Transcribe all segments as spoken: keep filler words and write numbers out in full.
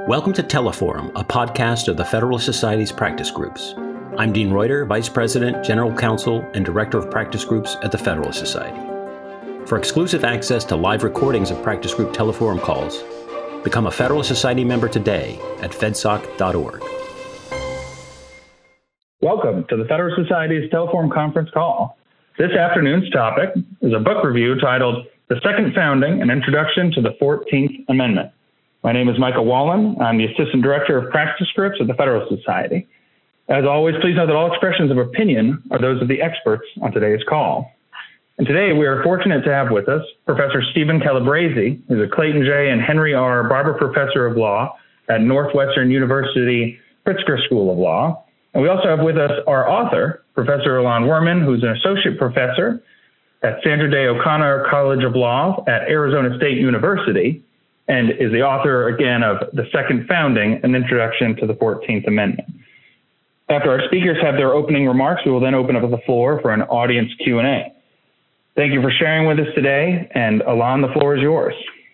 Welcome to Teleforum, a podcast of the Federalist Society's practice groups. I'm Dean Reuter, Vice President, General Counsel, and Director of Practice Groups at the Federalist Society. For exclusive access to live recordings of practice group Teleforum calls, become a Federalist Society member today at fedsoc dot org. Welcome to the Federalist Society's Teleforum conference call. This afternoon's topic is a book review titled The Second Founding, An Introduction to the fourteenth Amendment. My name is Michael Wallen. I'm the Assistant Director of Practice Groups at the Federalist Society. As always, please know that all expressions of opinion are those of the experts on today's call. And today we are fortunate to have with us Professor Stephen Calabrese, who's a Clayton J. and Henry R. Barber Professor of Law at Northwestern University Pritzker School of Law. And we also have with us our author, Professor Ilan Werman, who's an Associate Professor at Sandra Day O'Connor College of Law at Arizona State University, and is the author, again, of The Second Founding, An Introduction to the fourteenth Amendment. After our speakers have their opening remarks, we will then open up the floor for an audience Q and A. Thank you for sharing with us today, and Ilan, the floor is yours.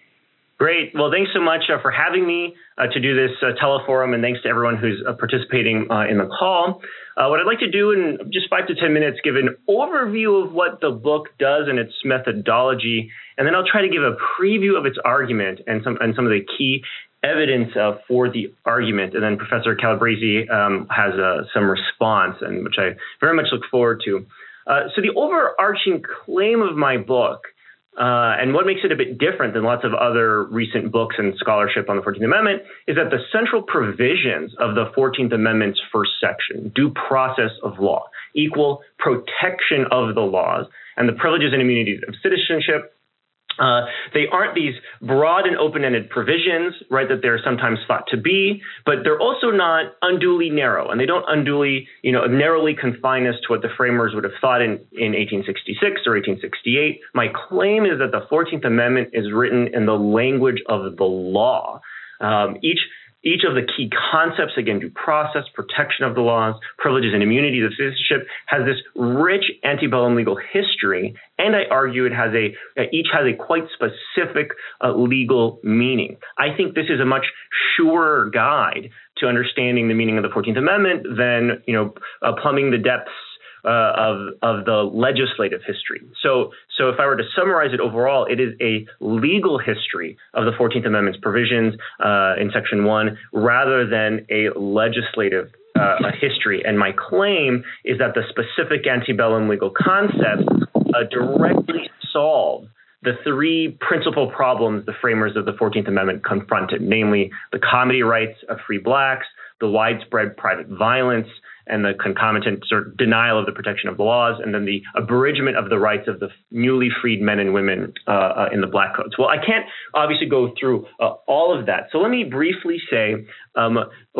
Great. Well, thanks so much uh, for having me uh, to do this uh, teleforum, and thanks to everyone who's uh, participating uh, in the call. Uh, what I'd like to do in just five to ten minutes, give an overview of what the book does and its methodology, and then I'll try to give a preview of its argument and some and some of the key evidence uh, for the argument. And then Professor Calabrese um, has uh, some response, and which I very much look forward to. Uh, so the overarching claim of my book, Uh, and what makes it a bit different than lots of other recent books and scholarship on the fourteenth Amendment, is that the central provisions of the fourteenth Amendment's first section, due process of law, equal protection of the laws, and the privileges and immunities of citizenship, Uh, they aren't these broad and open-ended provisions, right, that they're sometimes thought to be, but they're also not unduly narrow, and they don't unduly, you know, narrowly confine us to what the framers would have thought in, in eighteen sixty-six or eighteen sixty-eight. My claim is that the fourteenth Amendment is written in the language of the law. Um, each Each of the key concepts, again, due process, protection of the laws, privileges and immunities of citizenship, has this rich antebellum legal history, and I argue it has a each has a quite specific uh, legal meaning. I think this is a much surer guide to understanding the meaning of the fourteenth Amendment than, you know, uh, plumbing the depths Uh, of of the legislative history. So, so if I were to summarize it overall, it is a legal history of the fourteenth Amendment's provisions uh, in Section one, rather than a legislative uh, a history. And my claim is that the specific antebellum legal concepts uh, directly solve the three principal problems the framers of the fourteenth Amendment confronted, namely the comity rights of free blacks, the widespread private violence, and the concomitant sort of denial of the protection of the laws, and then the abridgment of the rights of the newly freed men and women uh, uh, in the Black Codes. Well, I can't obviously go through uh, all of that. So let me briefly say, um,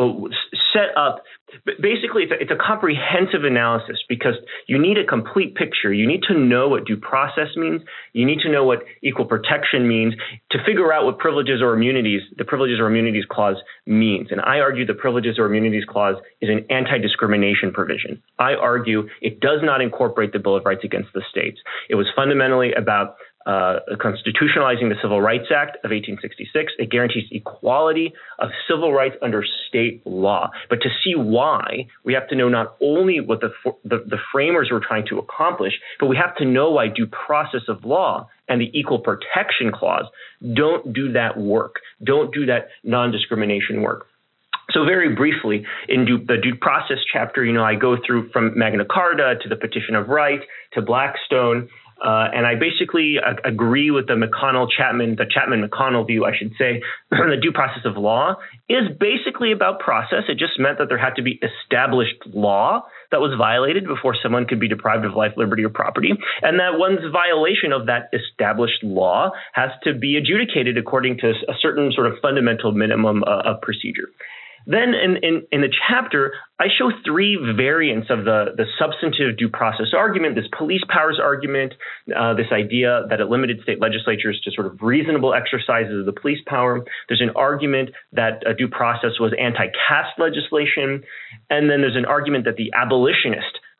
set up, basically it's a, it's a comprehensive analysis, because you need a complete picture. You need to know what due process means. You need to know what equal protection means to figure out what privileges or immunities, the privileges or immunities clause means. And I argue the privileges or immunities clause is an anti-discrimination provision. I argue it does not incorporate the Bill of Rights against the states. It was fundamentally about uh, constitutionalizing the Civil Rights Act of eighteen sixty-six. It guarantees equality of civil rights under state law. But to see why, we have to know not only what the, the, the framers were trying to accomplish, but we have to know why due process of law and the Equal Protection Clause don't do that work, don't do that non-discrimination work. So very briefly, in due, the due process chapter, you know, I go through from Magna Carta to the Petition of Right to Blackstone, uh, and I basically uh, agree with the McConnell-Chapman, the Chapman-McConnell view, I should say. The due process of law is basically about process. It just meant that there had to be established law that was violated before someone could be deprived of life, liberty, or property, and that one's violation of that established law has to be adjudicated according to a certain sort of fundamental minimum uh, of procedure. Then in, in, in the chapter, I show three variants of the, the substantive due process argument, this police powers argument, uh, this idea that it limited state legislatures to sort of reasonable exercises of the police power. There's an argument that a due process was anti-caste legislation. And then there's an argument that the abolitionist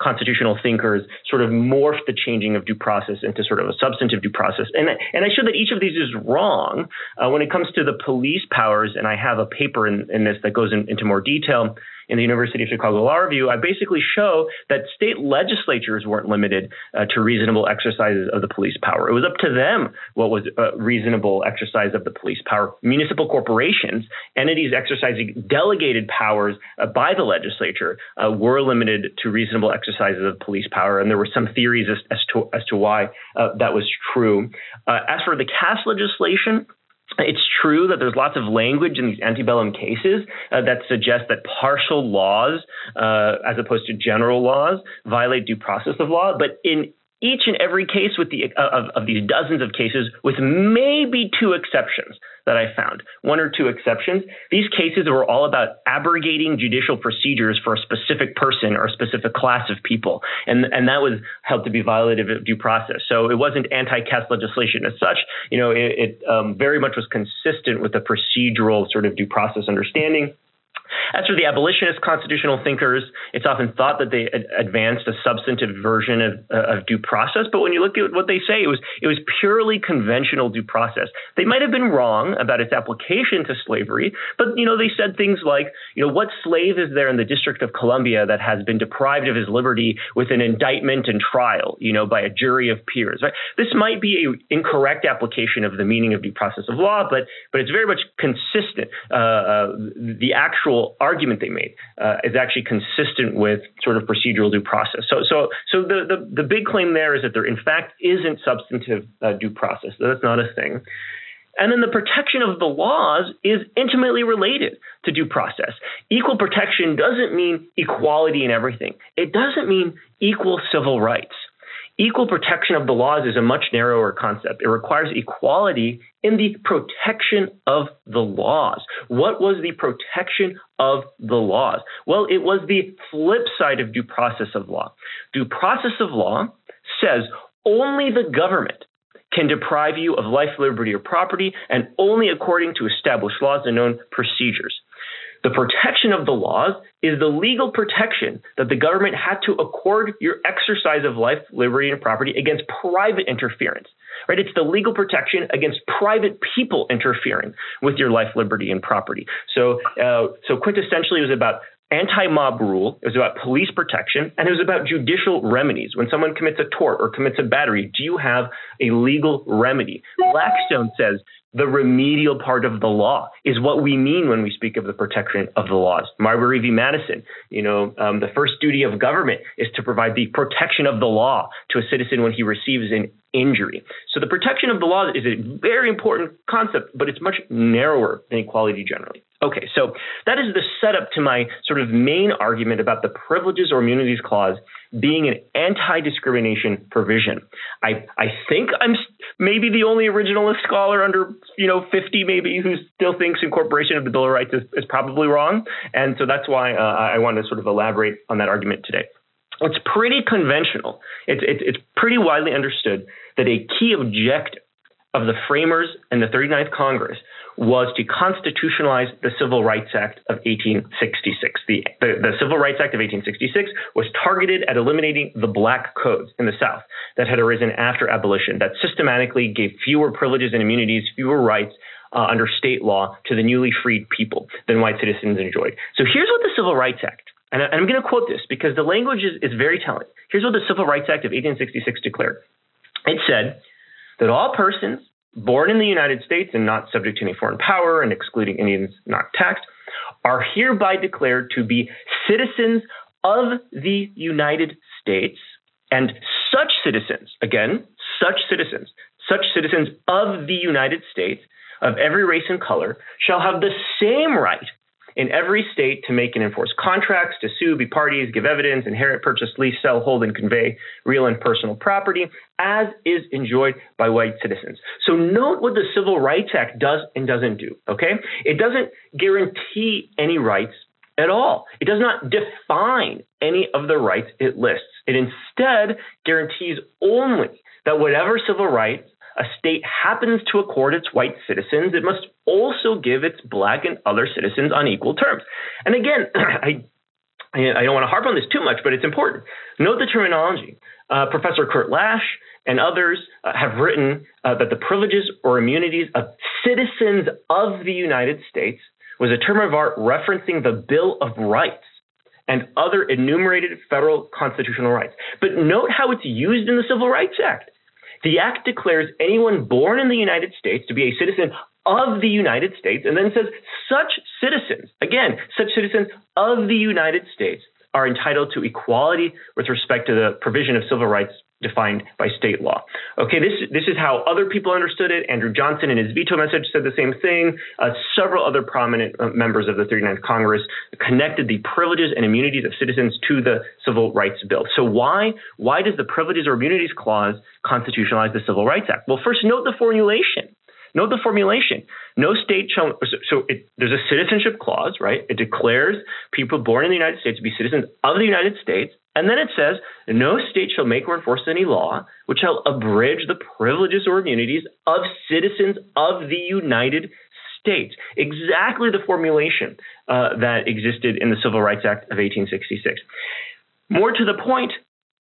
constitutional thinkers sort of morphed the changing of due process into sort of a substantive due process. And, and I show that each of these is wrong uh, when it comes to the police powers. And I have a paper in, in this that goes in, into more detail in the University of Chicago Law Review. I basically show that state legislatures weren't limited uh, to reasonable exercises of the police power. It was up to them what was a reasonable exercise of the police power. Municipal corporations, entities exercising delegated powers uh, by the legislature, uh, were limited to reasonable exercises of police power. And there were some theories as, as to as to why uh, that was true. Uh, as for the Cass legislation, it's true that there's lots of language in these antebellum cases uh, that suggests that partial laws, uh, as opposed to general laws, violate due process of law. But in each and every case with the uh, of, of these dozens of cases, with maybe two exceptions that I found, one or two exceptions, these cases were all about abrogating judicial procedures for a specific person or a specific class of people. And, and that was held to be violative of due process. So it wasn't anti-Cass legislation as such. You know, it, it um, very much was consistent with the procedural sort of due process understanding. As for the abolitionist constitutional thinkers, it's often thought that they ad- advanced a substantive version of, uh, of due process. But when you look at what they say, it was it was purely conventional due process. They might have been wrong about its application to slavery, but you know they said things like, you know, what slave is there in the District of Columbia that has been deprived of his liberty with an indictment and trial, you know, by a jury of peers? Right? This might be an incorrect application of the meaning of due process of law, but but it's very much consistent. Uh, uh, the actual argument they made uh, is actually consistent with sort of procedural due process. So, so, so the, the the big claim there is that there, in fact, isn't substantive uh, due process. That's not a thing. And then the protection of the laws is intimately related to due process. Equal protection doesn't mean equality in everything. It doesn't mean equal civil rights. Equal protection of the laws is a much narrower concept. It requires equality in the protection of the laws. What was the protection of the laws? Well, it was the flip side of due process of law. Due process of law says only the government can deprive you of life, liberty, or property, and only according to established laws and known procedures. The protection of the laws is the legal protection that the government had to accord your exercise of life, liberty, and property against private interference. Right? It's the legal protection against private people interfering with your life, liberty, and property. So, uh, so quintessentially, it was about anti-mob rule, it was about police protection, and it was about judicial remedies. When someone commits a tort or commits a battery, do you have a legal remedy? Blackstone says the remedial part of the law is what we mean when we speak of the protection of the laws. Marbury v. Madison, you know, um, the first duty of government is to provide the protection of the law to a citizen when he receives an injury. So the protection of the law is a very important concept, but it's much narrower than equality generally. Okay, so that is the setup to my sort of main argument about the Privileges or Immunities Clause being an anti-discrimination provision. I, I think I'm maybe the only originalist scholar under, you know, fifty maybe who still thinks incorporation of the Bill of Rights is, is probably wrong. And so that's why uh, I want to sort of elaborate on that argument today. It's pretty conventional. It's, it's, it's pretty widely understood that a key objective of the framers and the thirty-ninth Congress was to constitutionalize the Civil Rights Act of eighteen sixty-six. The, the, the Civil Rights Act of eighteen sixty-six was targeted at eliminating the black codes in the South that had arisen after abolition, that systematically gave fewer privileges and immunities, fewer rights uh, under state law to the newly freed people than white citizens enjoyed. So here's what the Civil Rights Act, and I'm going to quote this because the language is, is very telling. Here's what the Civil Rights Act of eighteen sixty-six declared. It said that all persons born in the United States and not subject to any foreign power and excluding Indians not taxed are hereby declared to be citizens of the United States, and such citizens, again, such citizens, such citizens of the United States of every race and color shall have the same right in every state to make and enforce contracts, to sue, be parties, give evidence, inherit, purchase, lease, sell, hold, and convey real and personal property, as is enjoyed by white citizens. So note what the Civil Rights Act does and doesn't do, okay? It doesn't guarantee any rights at all. It does not define any of the rights it lists. It instead guarantees only that whatever civil rights a state happens to accord its white citizens, it must also give its black and other citizens on equal terms. And again, I I don't want to harp on this too much, but it's important. Note the terminology. Uh, Professor Kurt Lash and others uh, have written uh, that the privileges or immunities of citizens of the United States was a term of art referencing the Bill of Rights and other enumerated federal constitutional rights. But note how it's used in the Civil Rights Act. The Act declares anyone born in the United States to be a citizen of the United States, and then says such citizens, again, such citizens of the United States are entitled to equality with respect to the provision of civil rights defined by state law. Okay, this, this is how other people understood it. Andrew Johnson in his veto message said the same thing. Uh, several other prominent uh, members of the thirty-ninth Congress connected the privileges and immunities of citizens to the Civil Rights Bill. So why, why does the Privileges or Immunities Clause constitutionalize the Civil Rights Act? Well, first note the formulation. Note the formulation. No state shall, so it, there's a citizenship clause, right? It declares people born in the United States to be citizens of the United States. And then it says, no state shall make or enforce any law which shall abridge the privileges or immunities of citizens of the United States. Exactly the formulation uh, that existed in the Civil Rights Act of eighteen sixty-six. More to the point,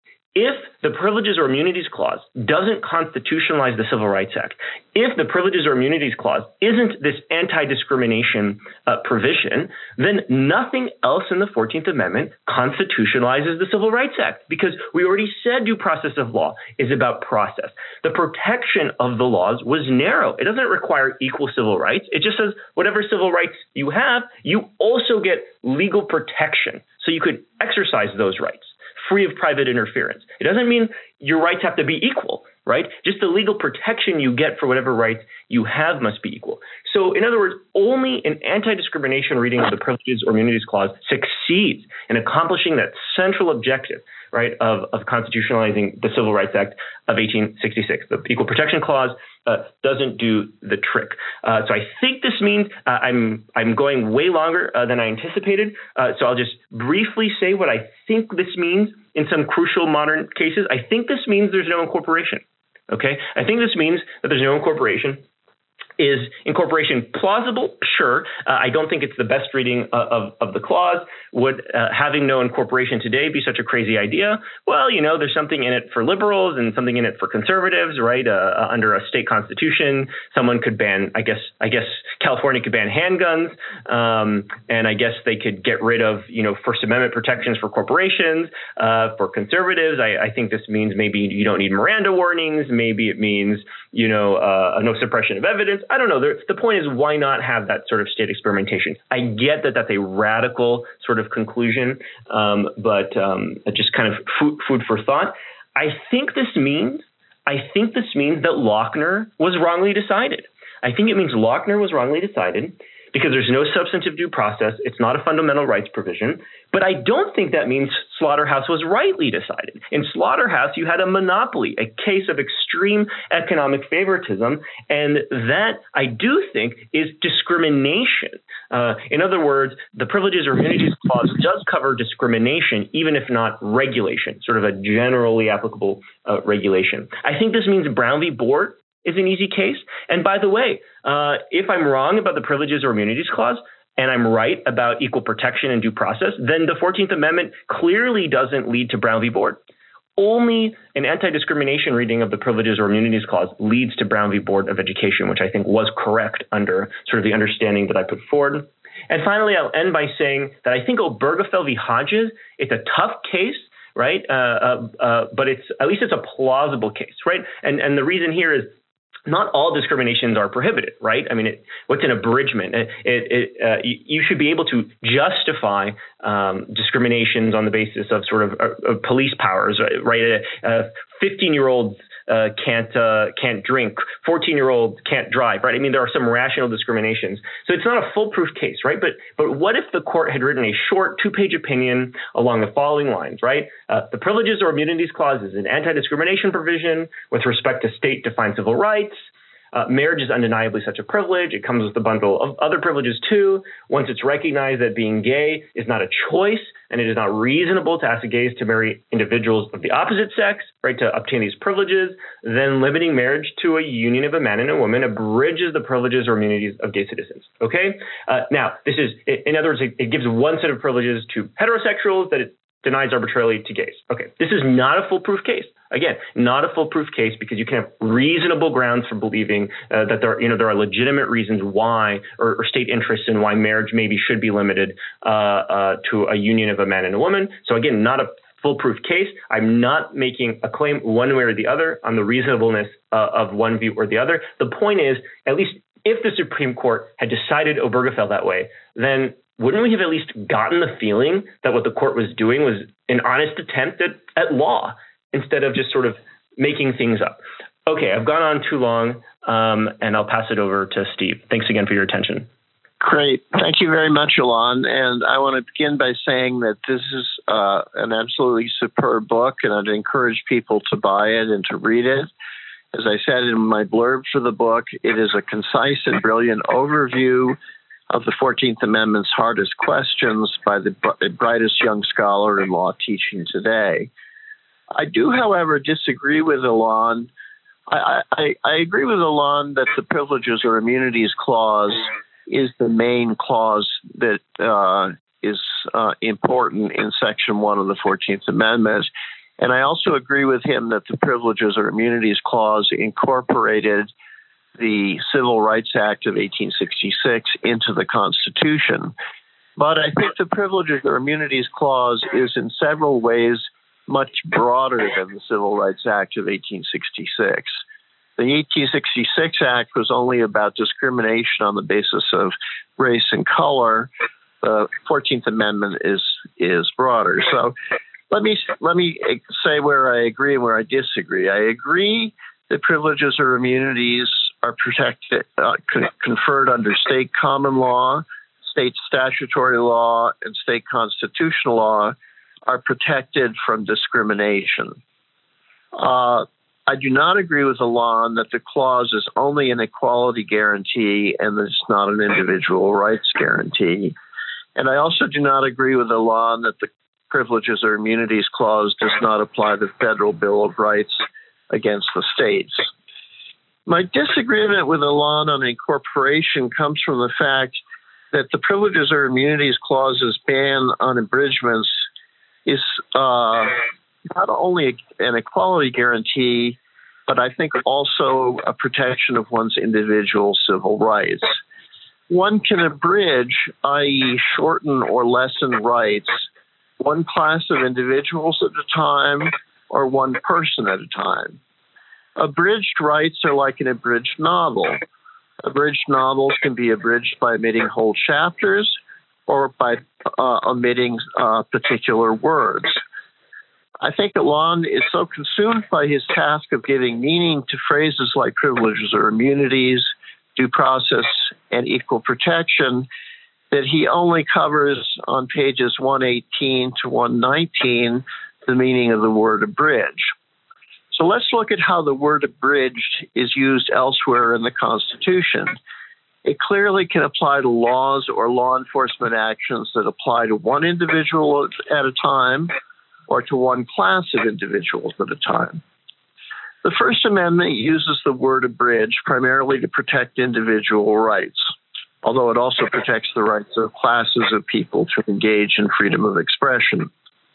if the Privileges or Immunities Clause doesn't constitutionalize the Civil Rights Act, if the Privileges or Immunities Clause isn't this anti-discrimination uh, provision, then nothing else in the fourteenth Amendment constitutionalizes the Civil Rights Act, because we already said due process of law is about process. The protection of the laws was narrow. It doesn't require equal civil rights. It just says whatever civil rights you have, you also get legal protection, so you could exercise those rights free of private interference. It doesn't mean your rights have to be equal, right? Just the legal protection you get for whatever rights you have must be equal. So in other words, only an anti-discrimination reading of the Privileges or Immunities Clause succeeds in accomplishing that central objective, right, of, of constitutionalizing the Civil Rights Act of eighteen sixty-six. The Equal Protection Clause uh, doesn't do the trick. Uh, so I think this means uh, I'm I'm going way longer uh, than I anticipated. Uh, so I'll just briefly say what I think this means in some crucial modern cases. I think this means there's no incorporation. Okay, I think this means that there's no incorporation. Is incorporation plausible? Sure. Uh, I don't think it's the best reading uh, of, of the clause. Would uh, having no incorporation today be such a crazy idea? Well, you know, there's something in it for liberals and something in it for conservatives, right? Uh, uh, under a state constitution, someone could ban, I guess, I guess California could ban handguns. Um, and I guess they could get rid of, you know, First Amendment protections for corporations. Uh, for conservatives, I, I think this means maybe you don't need Miranda warnings. Maybe it means, you know, uh, no suppression of evidence. I don't know. The point is, why not have that sort of state experimentation? I get that that's a radical sort of conclusion, um, but um, just kind of food, food for thought. I think this means, I think this means that Lochner was wrongly decided. I think it means Lochner was wrongly decided because there's no substantive due process. It's not a fundamental rights provision. But I don't think that means Slaughterhouse was rightly decided. In Slaughterhouse, you had a monopoly, a case of extreme economic favoritism. And that, I do think, is discrimination. Uh, in other words, the Privileges or Immunities Clause does cover discrimination, even if not regulation, sort of a generally applicable uh, regulation. I think this means Brown v. Board is an easy case. And by the way, uh, if I'm wrong about the Privileges or Immunities Clause, and I'm right about equal protection and due process, then the fourteenth Amendment clearly doesn't lead to Brown v. Board. Only an anti-discrimination reading of the Privileges or Immunities Clause leads to Brown v. Board of Education, which I think was correct under sort of the understanding that I put forward. And finally, I'll end by saying that I think Obergefell v. Hodges, it's a tough case, right? Uh, uh, uh, but it's at least it's a plausible case, right? And and the reason here is, not all discriminations are prohibited, right? I mean, it, what's an abridgment? It, it, uh, you, you should be able to justify um, discriminations on the basis of sort of uh, uh, police powers, right? A fifteen-year-old uh, can't uh, can't drink, fourteen-year-old can't drive, right? I mean, there are some rational discriminations. So it's not a foolproof case, right? But but what if the court had written a short two-page opinion along the following lines, right? Uh, the Privileges or Immunities Clause is an anti-discrimination provision with respect to state-defined civil rights. Uh, marriage is undeniably such a privilege. It comes with a bundle of other privileges too. Once it's recognized that being gay is not a choice and it is not reasonable to ask gays to marry individuals of the opposite sex, right, to obtain these privileges, then limiting marriage to a union of a man and a woman abridges the privileges or immunities of gay citizens. Okay. Uh, now, this is, in other words, it, it gives one set of privileges to heterosexuals that it denies arbitrarily to gays. Okay. This is not a foolproof case. Again, not a foolproof case because you can have reasonable grounds for believing uh, that there, you know, there are legitimate reasons why, or, or state interests in why marriage maybe should be limited uh, uh, to a union of a man and a woman. So again, not a foolproof case. I'm not making a claim one way or the other on the reasonableness uh, of one view or the other. The point is, at least if the Supreme Court had decided Obergefell that way, then wouldn't we have at least gotten the feeling that what the court was doing was an honest attempt at, at law, instead of just sort of making things up? Okay, I've gone on too long, um, and I'll pass it over to Steve. Thanks again for your attention. Great. Thank you very much, Alon. And I want to begin by saying that this is uh, an absolutely superb book, and I'd encourage people to buy it and to read it. As I said in my blurb for the book, it is a concise and brilliant overview of the fourteenth Amendment's hardest questions by the brightest young scholar in law teaching today. I do, however, disagree with Alon. I, I, I agree with Alon that the Privileges or Immunities Clause is the main clause that uh, is uh, important in Section one of the fourteenth Amendment. And I also agree with him that the Privileges or Immunities Clause incorporated the Civil Rights Act of eighteen sixty-six into the Constitution. But I think the Privileges or Immunities Clause is in several ways much broader than the Civil Rights Act of eighteen sixty-six. The eighteen sixty-six Act was only about discrimination on the basis of race and color. The fourteenth Amendment is is broader. So let me let me say where I agree and where I disagree. I agree that privileges or immunities are protected, uh, con- conferred under state common law, state statutory law, and state constitutional law are protected from discrimination. Uh, I do not agree with Alon that the clause is only an equality guarantee and that it's not an individual rights guarantee. And I also do not agree with Alon that the Privileges or Immunities Clause does not apply the Federal Bill of Rights against the states. My disagreement with Alon on incorporation comes from the fact that the Privileges or Immunities Clause's ban on abridgments is uh, not only an equality guarantee, but I think also a protection of one's individual civil rights. One can abridge, that is shorten or lessen rights, one class of individuals at a time or one person at a time. Abridged rights are like an abridged novel. Abridged novels can be abridged by omitting whole chapters or by uh, omitting uh, particular words. I think Alon is so consumed by his task of giving meaning to phrases like privileges or immunities, due process, and equal protection that he only covers on pages one eighteen to one nineteen the meaning of the word abridge. So let's look at how the word abridged is used elsewhere in the Constitution. It clearly can apply to laws or law enforcement actions that apply to one individual at a time or to one class of individuals at a time. The First Amendment uses the word abridged primarily to protect individual rights, although it also protects the rights of classes of people to engage in freedom of expression.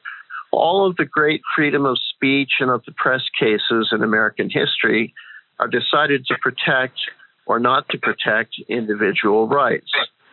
All of the great freedom of speech and of the press cases in American history are decided to protect or not to protect individual rights.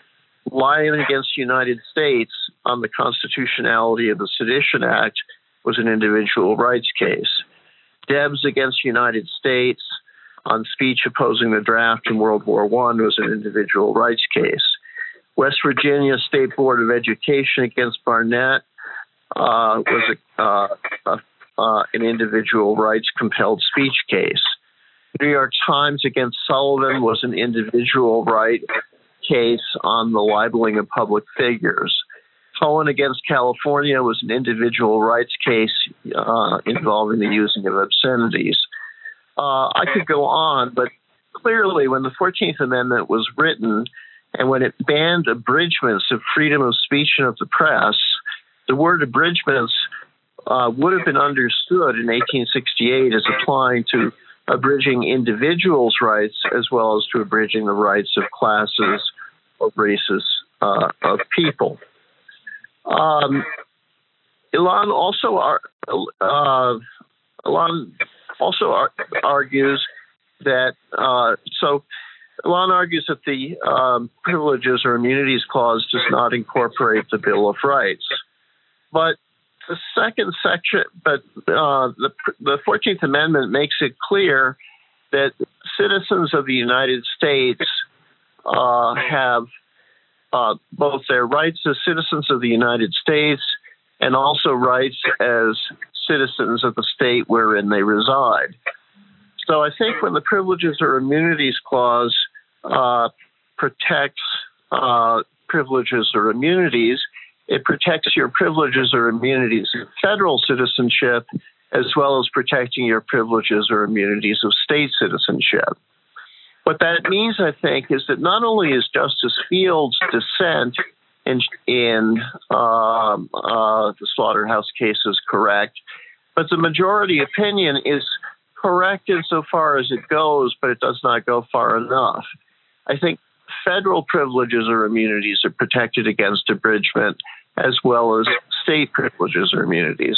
Lyon against the United States on the constitutionality of the Sedition Act was an individual rights case. Debs against the United States on speech opposing the draft in World War One was an individual rights case. West Virginia State Board of Education against Barnett uh, was a, uh, uh, uh, an individual rights compelled speech case. New York Times against Sullivan was an individual right case on the libeling of public figures. Cohen against California was an individual rights case uh, involving the using of obscenities. Uh, I could go on, but clearly, when the fourteenth Amendment was written and when it banned abridgments of freedom of speech and of the press, the word abridgments uh, would have been understood in eighteen sixty-eight as applying to abridging individuals' rights as well as to abridging the rights of classes or races uh, of people. Um, Elan also ar- uh, Elan also ar- argues that uh, so Elan argues that the um, Privileges or Immunities Clause does not incorporate the Bill of Rights, but the second section, but uh, the the fourteenth Amendment makes it clear that citizens of the United States uh, have uh, both their rights as citizens of the United States and also rights as citizens of the state wherein they reside. So I think when the Privileges or Immunities Clause uh, protects uh, privileges or immunities, it protects your privileges or immunities of federal citizenship as well as protecting your privileges or immunities of state citizenship. What that means, I think, is that not only is Justice Fields' dissent in, in um, uh, the Slaughterhouse cases correct, but the majority opinion is correct insofar as it goes, but it does not go far enough. I think federal privileges or immunities are protected against abridgment as well as state privileges or immunities.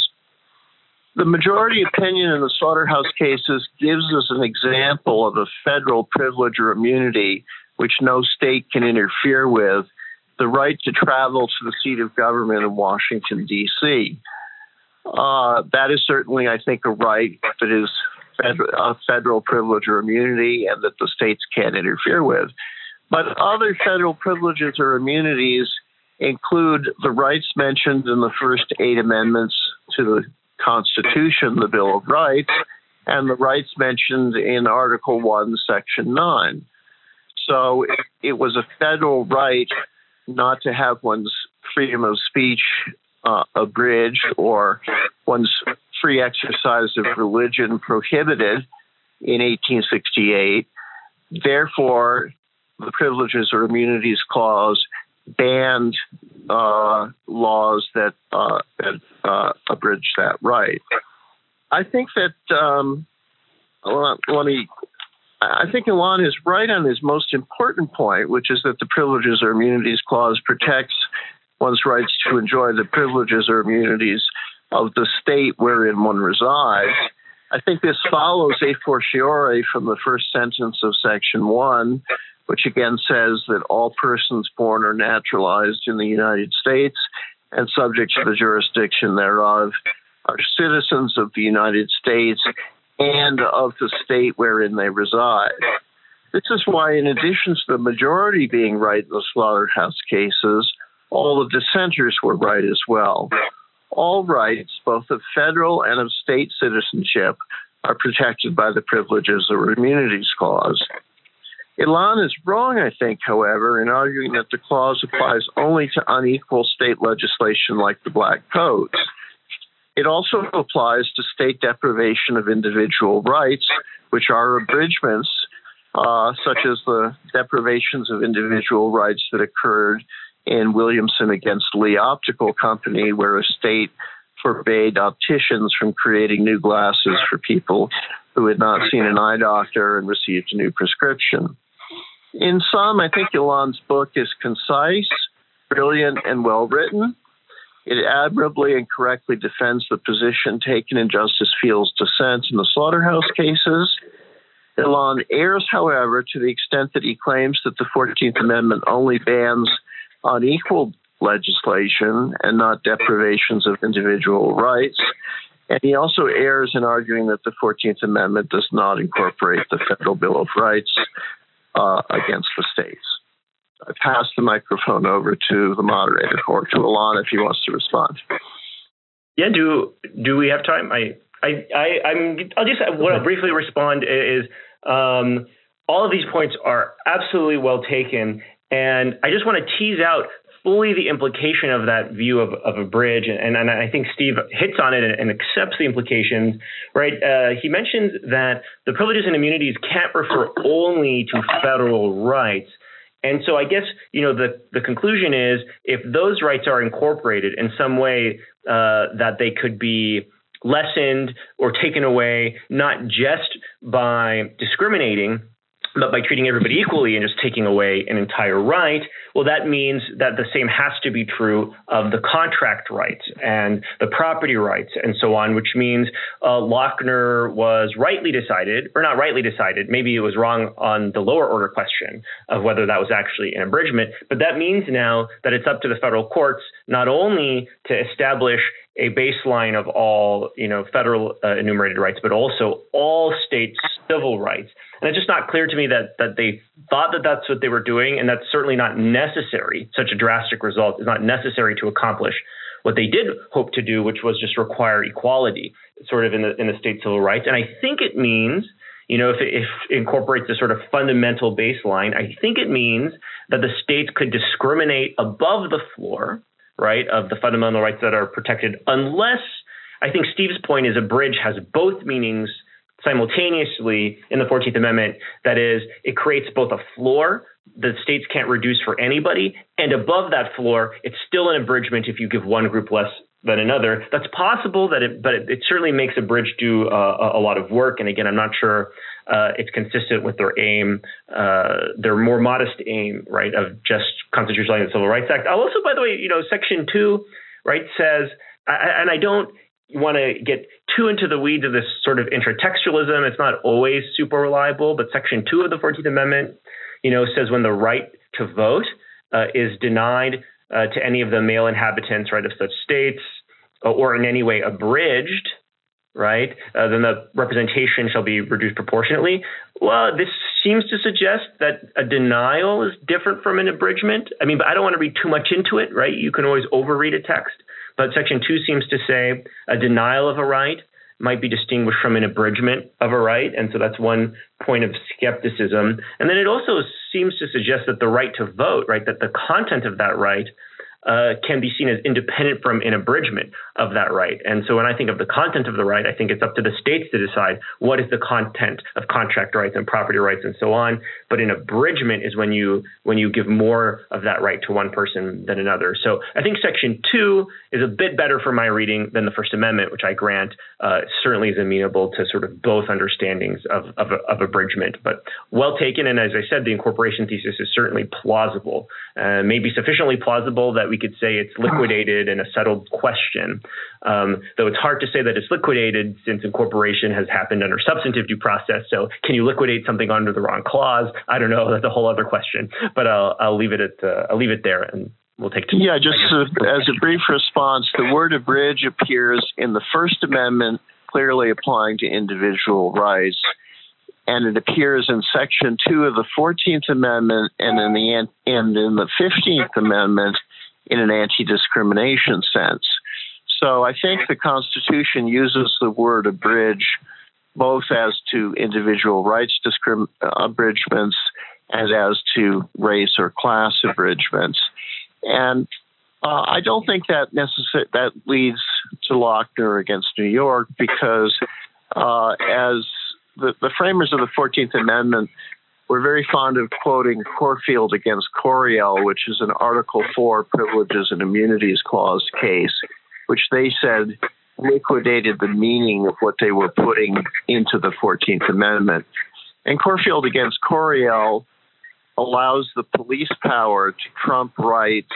The majority opinion in the Slaughterhouse cases gives us an example of a federal privilege or immunity which no state can interfere with, the right to travel to the seat of government in Washington, D C Uh, that is certainly, I think, a right that is federal, a federal privilege or immunity and that the states can't interfere with. But other federal privileges or immunities include the rights mentioned in the first eight amendments to the Constitution, the Bill of Rights, and the rights mentioned in Article one, Section nine. So it was a federal right not to have one's freedom of speech uh, abridged or one's free exercise of religion prohibited in eighteen sixty-eight. Therefore, the Privileges or Immunities Clause banned uh, laws that, uh, that uh, abridge that right. I think that um, let me. I think Elan is right on his most important point, which is that the Privileges or Immunities Clause protects one's rights to enjoy the privileges or immunities of the state wherein one resides. I think this follows a fortiori from the first sentence of Section one, which again says that all persons born or naturalized in the United States and subject to the jurisdiction thereof are citizens of the United States and of the state wherein they reside. This is why, in addition to the majority being right in the Slaughterhouse cases, all the dissenters were right as well. All rights, both of federal and of state citizenship, are protected by the Privileges or Immunities Clause. Elan is wrong, I think, however, in arguing that the clause applies only to unequal state legislation like the Black Codes. It also applies to state deprivation of individual rights, which are abridgments, uh, such as the deprivations of individual rights that occurred in Williamson against Lee Optical Company, where a state forbade opticians from creating new glasses for people who had not seen an eye doctor and received a new prescription. In sum, I think Elan's book is concise, brilliant, and well-written. It admirably and correctly defends the position taken in Justice Fields' dissent in the Slaughterhouse cases. Elan errs, however, to the extent that he claims that the fourteenth Amendment only bans unequal legislation and not deprivations of individual rights. And he also errs in arguing that the fourteenth Amendment does not incorporate the Federal Bill of Rights uh, against the states. I pass the microphone over to the moderator or to Elan if he wants to respond. Yeah, do do we have time? I I, I I'm I'll just what I'll briefly respond is um, all of these points are absolutely well taken, and I just want to tease out fully the implication of that view of, of a bridge, and, and I think Steve hits on it and, and accepts the implications, right? Uh, he mentions that the privileges and immunities can't refer only to federal rights. And so I guess, you know, the, the conclusion is if those rights are incorporated in some way uh, that they could be lessened or taken away, not just by discriminating, but by treating everybody equally and just taking away an entire right, well, that means that the same has to be true of the contract rights and the property rights and so on, which means uh, Lochner was rightly decided, or not rightly decided, maybe it was wrong on the lower order question of whether that was actually an abridgment, but that means now that it's up to the federal courts not only to establish a baseline of all, you know, federal uh, enumerated rights, but also all state civil rights. And it's just not clear to me that that they thought that that's what they were doing, and that's certainly not necessary. Such a drastic result is not necessary to accomplish what they did hope to do, which was just require equality, sort of in the in the state civil rights. And I think it means, you know, if it, if it incorporates a sort of fundamental baseline, I think it means that the states could discriminate above the floor, right, of the fundamental rights that are protected, unless, I think Steve's point is a bridge has both meanings simultaneously in the fourteenth Amendment. That is, it creates both a floor that states can't reduce for anybody, and above that floor, it's still an abridgment if you give one group less than another. That's possible, that it, but it, it certainly makes a bridge do uh, a lot of work. And again, I'm not sure uh, it's consistent with their aim, uh, their more modest aim, right, of just constitutionalizing the Civil Rights Act. I'll also, by the way, you know, Section two, right, says, and I don't want to get too into the weeds of this sort of intertextualism. It's not always super reliable, but Section two of the fourteenth Amendment, you know, says when the right to vote uh, is denied uh, to any of the male inhabitants, right, of such states, uh, or in any way abridged, right, uh, then the representation shall be reduced proportionately. Well, this seems to suggest that a denial is different from an abridgment. I mean, but I don't want to read too much into it, right? You can always overread a text. But Section two seems to say a denial of a right might be distinguished from an abridgment of a right. And so that's one point of skepticism. And then it also seems to suggest that the right to vote, right, that the content of that right uh, can be seen as independent from an abridgment of that right. And so when I think of the content of the right, I think it's up to the states to decide what is the content of contract rights and property rights and so on. But an abridgment is when you when you give more of that right to one person than another. So I think Section two is a bit better for my reading than the First Amendment, which I grant uh, certainly is amenable to sort of both understandings of, of, of abridgment. But well taken. And as I said, the incorporation thesis is certainly plausible, uh, maybe sufficiently plausible that we could say it's liquidated and a settled question. Um, though it's hard to say that it's liquidated since incorporation has happened under substantive due process. So can you liquidate something under the wrong clause? I don't know. That's a whole other question. But I'll, I'll leave it at uh, I'll leave it there, and we'll take. Two yeah, just a, as a brief response, the word abridge appears in the First Amendment, clearly applying to individual rights, and it appears in Section two of the fourteenth Amendment and in the and in the fifteenth Amendment in an anti-discrimination sense. So I think the Constitution uses the word abridge both as to individual rights discrim- abridgments and as to race or class abridgments. And uh, I don't think that necessar- that leads to Lochner against New York, because uh, as the, the framers of the fourteenth Amendment were very fond of quoting Corfield against Coryell, which is an Article four Privileges and Immunities Clause case, which they said liquidated the meaning of what they were putting into the fourteenth Amendment. And Corfield against Coryell allows the police power to trump rights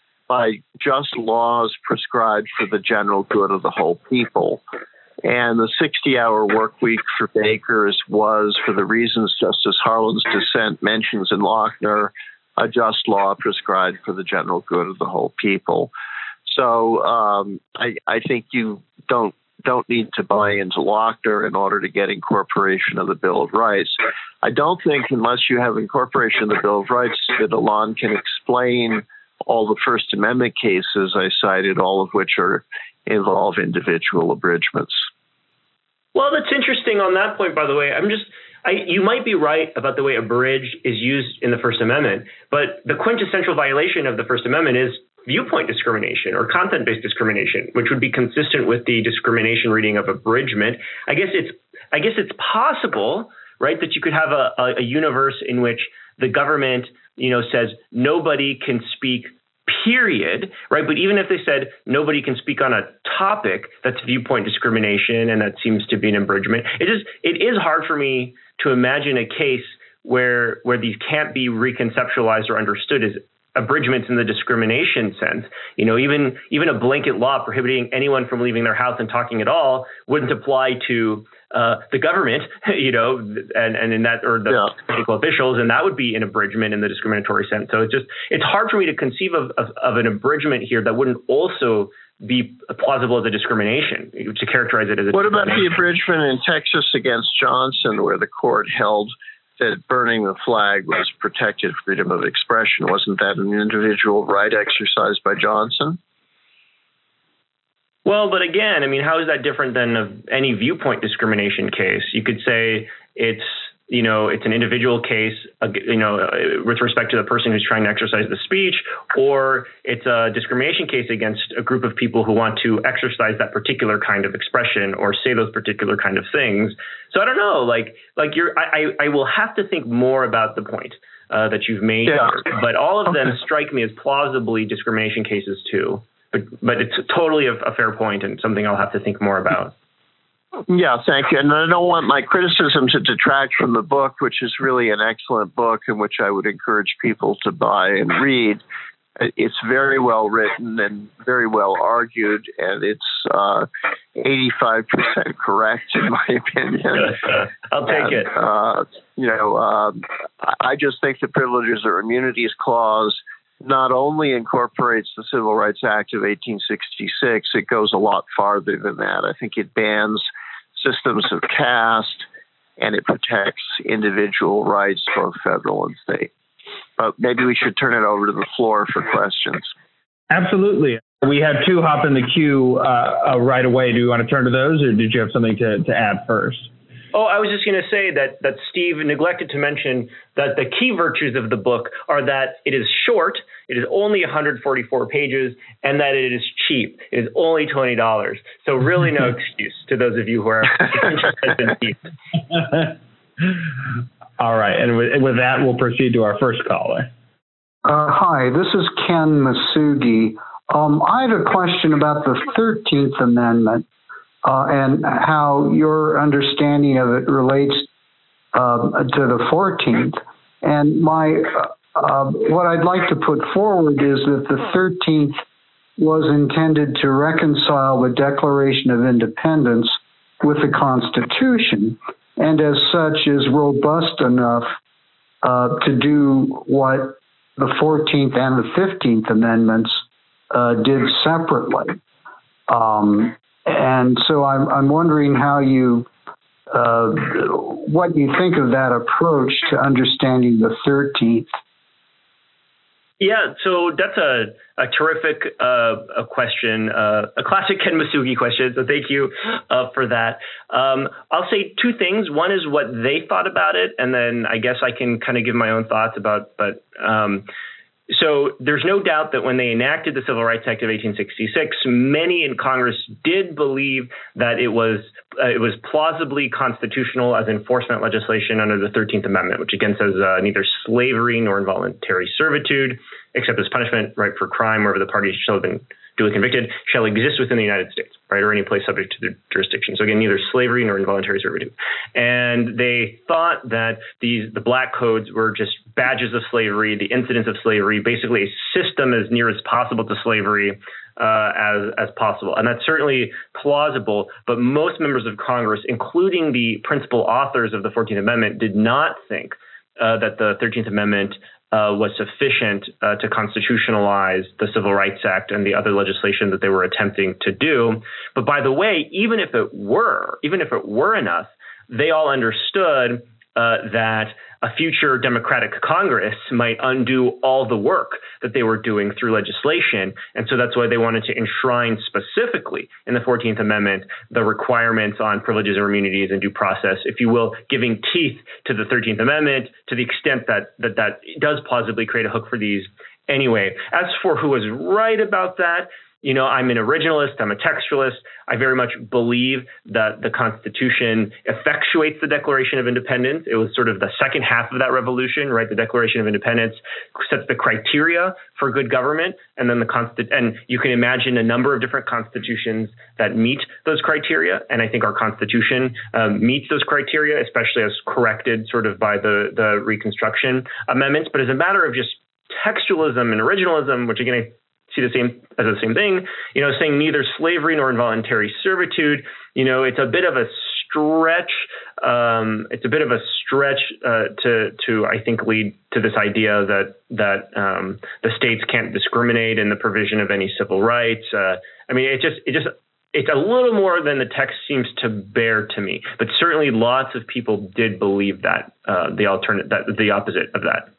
by just laws prescribed for the general good of the whole people. And the sixty-hour work week for bakers was, for the reasons Justice Harlan's dissent mentions in Lochner, a just law prescribed for the general good of the whole people. So um, I, I think you don't don't need to buy into Lochner in order to get incorporation of the Bill of Rights. I don't think, unless you have incorporation of the Bill of Rights, that Alon can explain all the First Amendment cases I cited, all of which are involve individual abridgments. Well, that's interesting on that point, by the way. I'm just, I, I, you might be right about the way abridged is used in the First Amendment, but the quintessential violation of the First Amendment is viewpoint discrimination or content-based discrimination, which would be consistent with the discrimination reading of abridgment. I guess it's I guess it's possible, right, that you could have a, a, a universe in which the government, you know, says nobody can speak, period, right? But even if they said nobody can speak on a topic, that's viewpoint discrimination, and that seems to be an abridgment. It is it is hard for me to imagine a case where where these can't be reconceptualized or understood as abridgments in the discrimination sense. You know, even even a blanket law prohibiting anyone from leaving their house and talking at all wouldn't apply to uh, the government, you know, and, and in that, or the yeah. political officials, and that would be an abridgment in the discriminatory sense. So it's just, it's hard for me to conceive of, of, of an abridgment here that wouldn't also be plausible as a discrimination, to characterize it as a What about the abridgment in Texas against Johnson, where the court held that burning the flag was protected freedom of expression? Wasn't that an individual right exercised by Johnson? Well, but again, I mean, how is that different than of any viewpoint discrimination case? You could say it's, you know, it's an individual case, uh, you know, uh, with respect to the person who's trying to exercise the speech, or it's a discrimination case against a group of people who want to exercise that particular kind of expression or say those particular kind of things. So I don't know, like, like you're, I, I will have to think more about the point uh, that you've made, yeah. here, but all of them okay. strike me as plausibly discrimination cases too. But but it's totally a, a fair point and something I'll have to think more about. Yeah, thank you. And I don't want my criticism to detract from the book, which is really an excellent book and which I would encourage people to buy and read. It's very well written and very well argued, and it's uh, eighty-five percent correct, in my opinion. I'll take and, it. Uh, you know, uh, I just think the Privileges or Immunities Clause not only incorporates the Civil Rights Act of eighteen sixty-six, it goes a lot farther than that. I think it bans systems of caste, and it protects individual rights, both federal and state. But maybe we should turn it over to the floor for questions. Absolutely. We had two hop in the queue uh, uh, right away. Do you want to turn to those, or did you have something to, to add first? Oh, I was just going to say that that Steve neglected to mention that the key virtues of the book are that it is short, it is only one hundred forty-four pages, and that it is cheap. It is only twenty dollars. So really no excuse to those of you who are interested in cheap. All right. And with, with that, we'll proceed to our first caller. Uh, hi, this is Ken Masugi. Um, I have a question about the thirteenth Amendment. Uh, and how your understanding of it relates um, to the fourteenth. And my uh, uh, what I'd like to put forward is that the thirteenth was intended to reconcile the Declaration of Independence with the Constitution, and as such is robust enough uh, to do what the fourteenth and the fifteenth Amendments uh, did separately. Um, And so I'm, I'm wondering how you, uh, what you think of that approach to understanding the thirteenth. Yeah, so that's a, a terrific uh, a question, uh, a classic Ken Masugi question. So thank you uh, for that. Um, I'll say two things. One is what they thought about it, and then I guess I can kind of give my own thoughts about. But um, So there's no doubt that when they enacted the Civil Rights Act of eighteen sixty-six, many in Congress did believe that it was uh, it was plausibly constitutional as enforcement legislation under the thirteenth Amendment, which again says uh, neither slavery nor involuntary servitude, except as punishment, right, for crime wherever the parties shall have been duly convicted, shall exist within the United States, right, or any place subject to the jurisdiction. So again, neither slavery nor involuntary servitude. And they thought that these the black codes were just badges of slavery, the incidents of slavery, basically a system as near as possible to slavery uh, as as possible. And that's certainly plausible, but most members of Congress, including the principal authors of the fourteenth Amendment, did not think uh, that the thirteenth Amendment Uh, was sufficient uh, to constitutionalize the Civil Rights Act and the other legislation that they were attempting to do. But by the way, even if it were, even if it were enough, they all understood uh, that a future Democratic Congress might undo all the work that they were doing through legislation. And so that's why they wanted to enshrine specifically in the fourteenth Amendment the requirements on privileges and immunities and due process, if you will, giving teeth to the thirteenth Amendment to the extent that that, that does plausibly create a hook for these anyway. As for who was right about that, you know, I'm an originalist, I'm a textualist. I very much believe that the Constitution effectuates the Declaration of Independence. It was sort of the second half of that revolution, right? The Declaration of Independence sets the criteria for good government, and then the Consti- and you can imagine a number of different constitutions that meet those criteria. And I think our Constitution um, meets those criteria, especially as corrected sort of by the, the Reconstruction amendments. But as a matter of just textualism and originalism, which again, I see the same as the same thing, you know, saying neither slavery nor involuntary servitude, you know, it's a bit of a stretch. Um, it's a bit of a stretch uh, to, to, I think, lead to this idea that that um, the states can't discriminate in the provision of any civil rights. Uh, I mean, it just, it just, it's a little more than the text seems to bear to me. But certainly, lots of people did believe that uh, the alternate, that the opposite of that.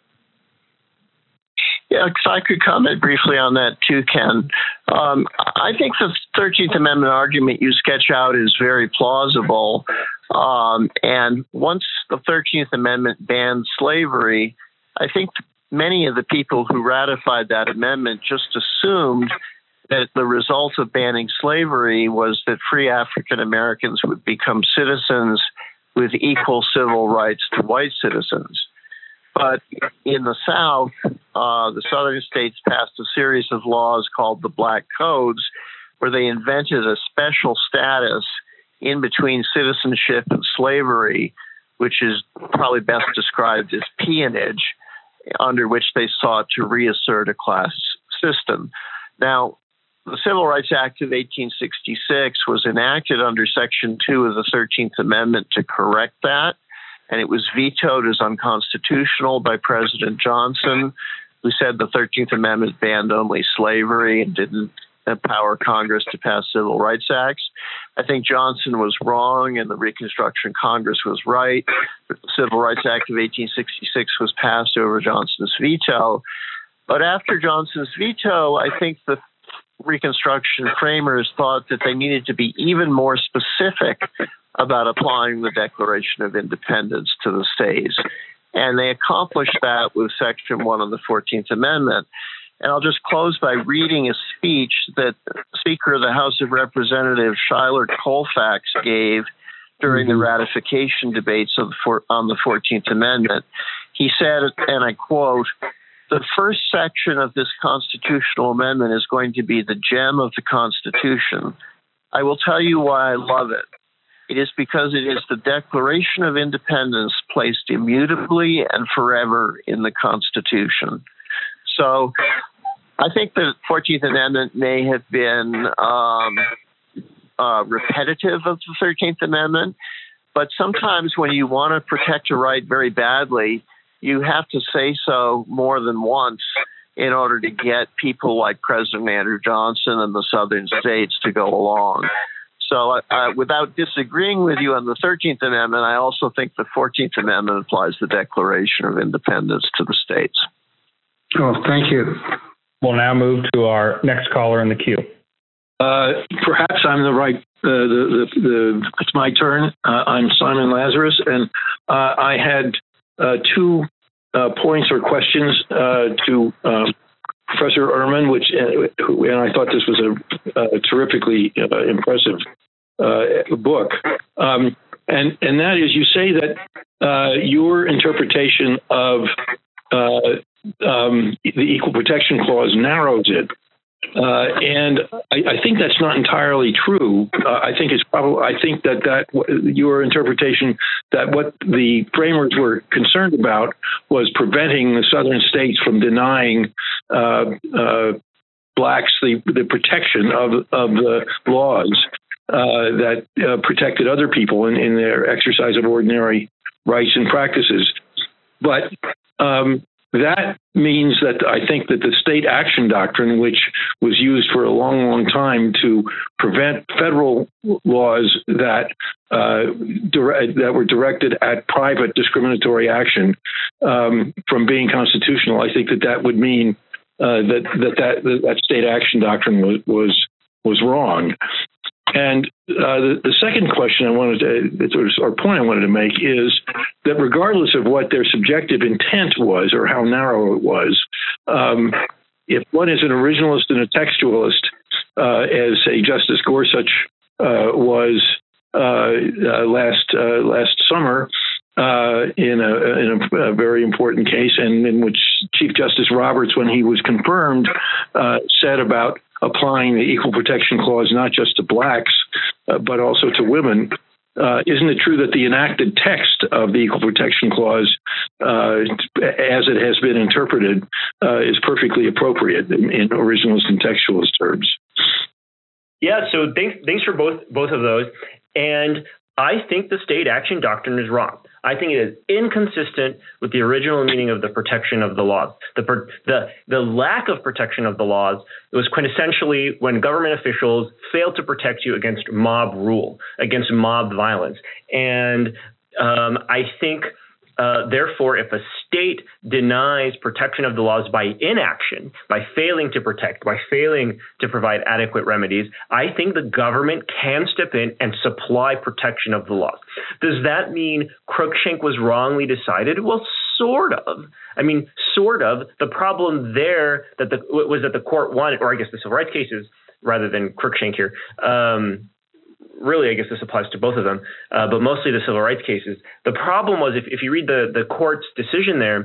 Yeah, because I could comment briefly on that too, Ken. Um, I think the thirteenth Amendment argument you sketch out is very plausible. Um, and once the thirteenth Amendment banned slavery, I think many of the people who ratified that amendment just assumed that the result of banning slavery was that free African Americans would become citizens with equal civil rights to white citizens. But in the South, uh, the southern states passed a series of laws called the Black Codes, where they invented a special status in between citizenship and slavery, which is probably best described as peonage, under which they sought to reassert a class system. Now, the Civil Rights Act of eighteen sixty-six was enacted under Section two of the thirteenth Amendment to correct that. And it was vetoed as unconstitutional by President Johnson, who said the thirteenth Amendment banned only slavery and didn't empower Congress to pass civil rights acts. I think Johnson was wrong and the Reconstruction Congress was right. The Civil Rights Act of eighteen sixty-six was passed over Johnson's veto. But after Johnson's veto, I think the Reconstruction framers thought that they needed to be even more specific about applying the Declaration of Independence to the states. And they accomplished that with Section one of the fourteenth Amendment. And I'll just close by reading a speech that Speaker of the House of Representatives Schuyler Colfax gave during the ratification debates of the for, on the fourteenth Amendment. He said, and I quote, "The first section of this constitutional amendment is going to be the gem of the Constitution. I will tell you why I love it. It is because it is the Declaration of Independence placed immutably and forever in the Constitution." So I think the fourteenth Amendment may have been um, uh, repetitive of the thirteenth Amendment, but sometimes when you want to protect a right very badly, you have to say so more than once in order to get people like President Andrew Johnson and the southern states to go along. So uh, without disagreeing with you on the thirteenth Amendment, I also think the fourteenth Amendment applies the Declaration of Independence to the states. Oh, thank you. We'll now move to our next caller in the queue. Uh, perhaps I'm the right, uh, the, the, the, it's my turn. Uh, I'm Simon Lazarus, and uh, I had uh, two uh, points or questions uh, to um, Professor Ehrman, which, uh, and I thought this was a, a terrifically uh, impressive uh, book. Um, and, and that is, you say that uh, your interpretation of uh, um, the Equal Protection Clause narrows it. Uh, and I, I think that's not entirely true. Uh, I think it's probably, I think that, that your interpretation that what the framers were concerned about was preventing the southern states from denying uh, uh, blacks the, the protection of, of the laws uh, that uh, protected other people in, in their exercise of ordinary rights and practices. But um, that means that I think that the state action doctrine, which was used for a long, long time to prevent federal laws that uh, dire- that were directed at private discriminatory action um, from being constitutional, I think that that would mean uh, that, that that that state action doctrine was was, was wrong. And uh, the, the second question I wanted to, or point I wanted to make is that regardless of what their subjective intent was or how narrow it was, um, if one is an originalist and a textualist, uh, as say Justice Gorsuch uh, was uh, uh, last uh, last summer uh, in, a, in a, a very important case, and in which Chief Justice Roberts, when he was confirmed, uh, said about applying the Equal Protection Clause not just to blacks, uh, but also to women. Uh, isn't it true that the enacted text of the Equal Protection Clause, uh, as it has been interpreted, uh, is perfectly appropriate in, in originalist and textualist terms? Yeah, so thanks, thanks for both both of those. And I think the state action doctrine is wrong. I think it is inconsistent with the original meaning of the protection of the laws. The, the, the lack of protection of the laws was quintessentially when government officials failed to protect you against mob rule, against mob violence. And um, I think, uh, therefore, if a state denies protection of the laws by inaction, by failing to protect, by failing to provide adequate remedies, I think the government can step in and supply protection of the laws. Does that mean Cruikshank was wrongly decided? Well, sort of. I mean, sort of. The problem there that the, was that the court wanted, or I guess the civil rights cases rather than Cruikshank here, um, really, I guess this applies to both of them, uh, but mostly the civil rights cases. The problem was, if, if you read the, the court's decision there,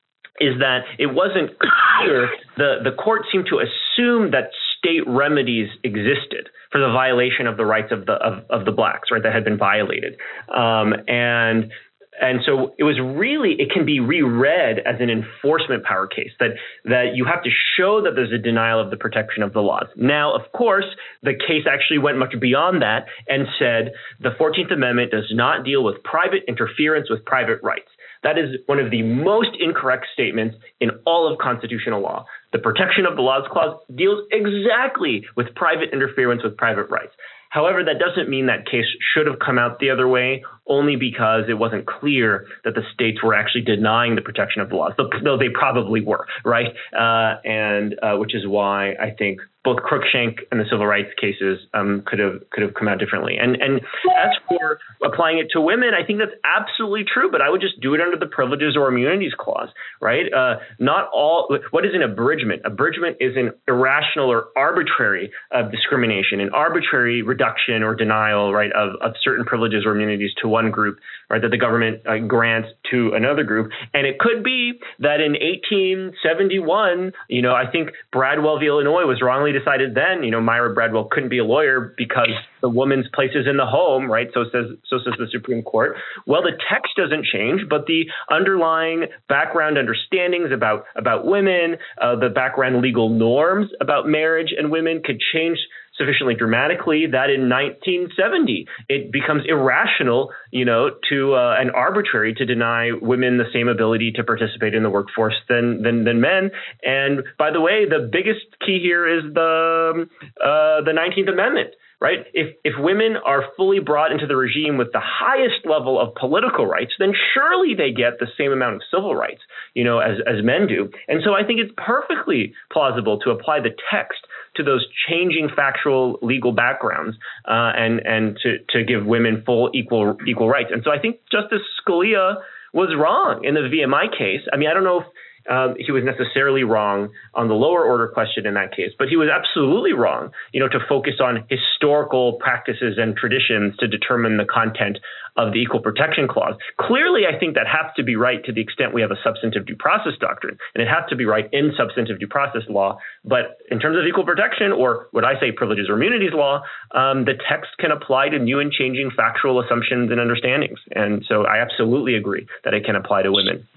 is that it wasn't clear. The, the court seemed to assume that state remedies existed for the violation of the rights of the of, of the blacks, right, that had been violated. Um, and And so it was really, it can be reread as an enforcement power case, that that you have to show that there's a denial of the protection of the laws. Now, of course, the case actually went much beyond that and said the fourteenth Amendment does not deal with private interference with private rights. That is one of the most incorrect statements in all of constitutional law. The Protection of the Laws Clause deals exactly with private interference with private rights. However, that doesn't mean that case should have come out the other way, only because it wasn't clear that the states were actually denying the protection of the laws, though they probably were, right? Uh, and uh, which is why I think both Cruikshank and the civil rights cases um, could have could have come out differently. And and as for applying it to women, I think that's absolutely true. But I would just do it under the Privileges or Immunities Clause, right? Uh, not all. What is an abridgment? Abridgment is an irrational or arbitrary uh, discrimination, an arbitrary reduction or denial, right, of, of certain privileges or immunities to one group, right, that the government uh, grants to another group. And it could be that in eighteen seventy-one, you know, I think Bradwell v. Illinois was wrongly decided then. You know, Myra Bradwell couldn't be a lawyer because the woman's place is in the home, right? So says so says the Supreme Court. Well, the text doesn't change, but the underlying background understandings about about women, uh, the background legal norms about marriage and women could change sufficiently dramatically that in nineteen seventy it becomes irrational, you know, to uh, and arbitrary to deny women the same ability to participate in the workforce than than, than men. And by the way, the biggest key here is the uh, the nineteenth Amendment. Right? If if women are fully brought into the regime with the highest level of political rights, then surely they get the same amount of civil rights, you know, as, as men do. And so I think it's perfectly plausible to apply the text to those changing factual legal backgrounds uh, and and to, to give women full equal equal rights. And so I think Justice Scalia was wrong in the V M I case. I mean, I don't know if Um, he was necessarily wrong on the lower order question in that case, but he was absolutely wrong, you know, to focus on historical practices and traditions to determine the content of the Equal Protection Clause. Clearly, I think that has to be right to the extent we have a substantive due process doctrine, and it has to be right in substantive due process law. But in terms of equal protection, or what I say privileges or immunities law, um, the text can apply to new and changing factual assumptions and understandings. And so I absolutely agree that it can apply to women.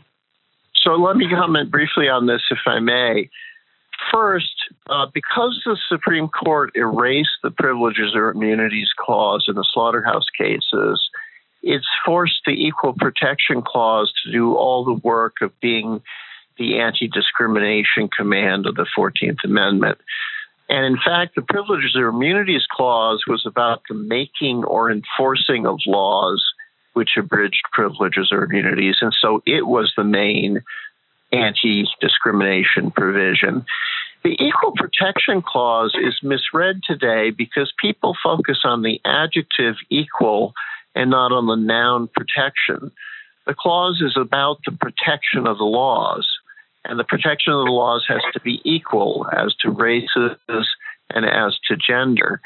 So let me comment briefly on this, if I may. First, uh, because the Supreme Court erased the Privileges or Immunities Clause in the slaughterhouse cases, it's forced the Equal Protection Clause to do all the work of being the anti-discrimination command of the fourteenth Amendment. And in fact, the Privileges or Immunities Clause was about the making or enforcing of laws which abridged privileges or immunities. And so it was the main anti-discrimination provision. The Equal Protection Clause is misread today because people focus on the adjective equal and not on the noun protection. The clause is about the protection of the laws, and the protection of the laws has to be equal as to races and as to gender.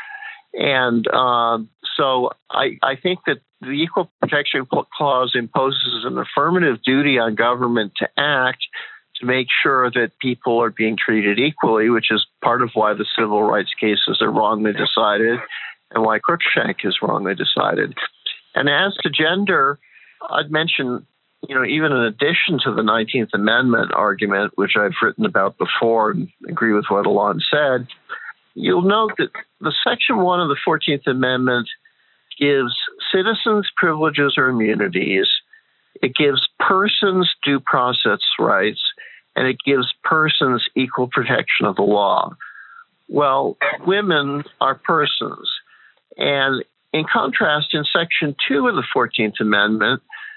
And uh, so I, I think that the Equal Protection Clause imposes an affirmative duty on government to act to make sure that people are being treated equally, which is part of why the civil rights cases are wrongly decided and why Cruikshank is wrongly decided. And as to gender, I'd mention, you know, even in addition to the nineteenth Amendment argument, which I've written about before and agree with what Alon said, you'll note that the Section one of the fourteenth Amendment gives citizens privileges or immunities, it gives persons due process rights, and it gives persons equal protection of the law. Well, women are persons. And in contrast, in Section two of the fourteenth Amendment,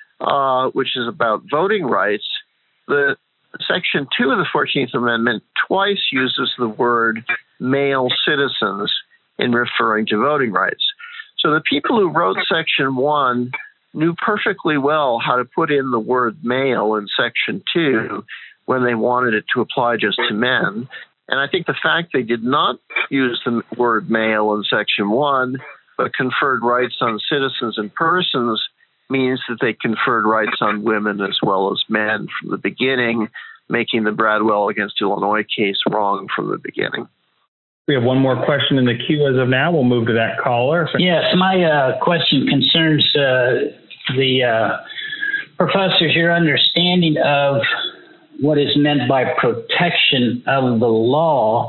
uh, which is about voting rights, the Section two of the fourteenth Amendment twice uses the word male citizens in referring to voting rights. So the people who wrote Section one knew perfectly well how to put in the word male in Section two when they wanted it to apply just to men. And I think the fact they did not use the word male in Section one, but conferred rights on citizens and persons, means that they conferred rights on women as well as men from the beginning, making the Bradwell against Illinois case wrong from the beginning. We have one more question in the queue as of now. We'll move to that caller. Yes, my uh, question concerns uh, the uh, professors, your understanding of what is meant by protection of the law.